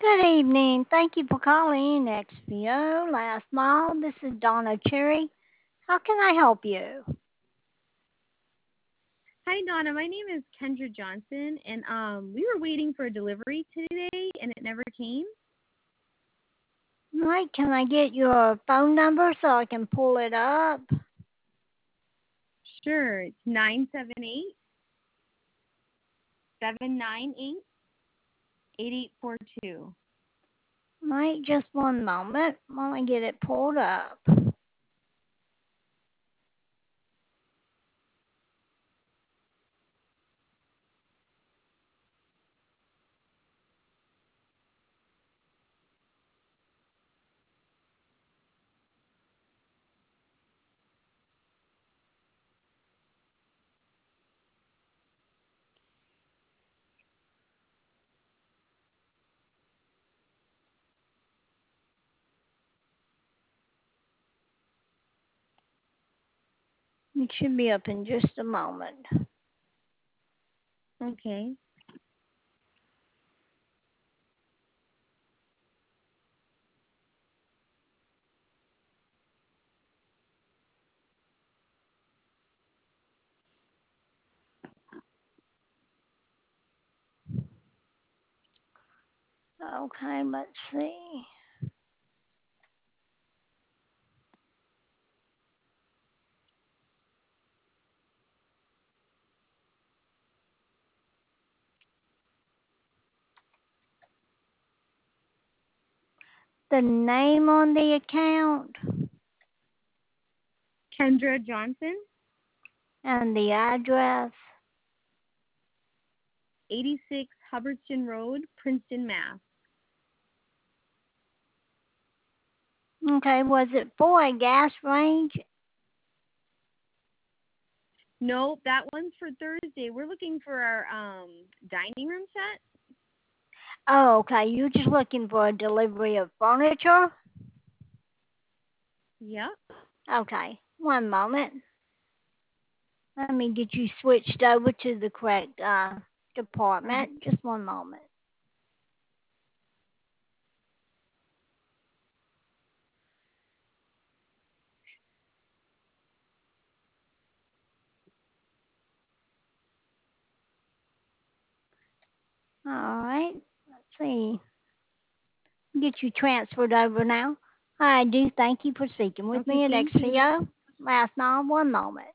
Good evening. Thank you for calling XPO Last Mile. This is Donna Cherry. How can I help you? Hi, Donna. My name is Kendra Johnson, and we were waiting for a delivery today, and it never came. All right, can I get your phone number so I can pull it up? Sure, it's 978-798-8842. All right, just one moment while I get it pulled up. It should be up in just a moment. Okay. Okay, let's see. The name on the account Kendra Johnson, and the address. 86 Hubbardston Road, Princeton, Mass. Okay, was it for a gas range? Nope, that one's for Thursday. We're looking for our dining room set. Oh, okay. You're just looking for a delivery of furniture? Yep. Okay, one moment. Let me get you switched over to the correct department. Just one moment. All right, let's see. Get you transferred over now. I do thank you for speaking with Okay, me at thank you. XPO. Last now, one moment.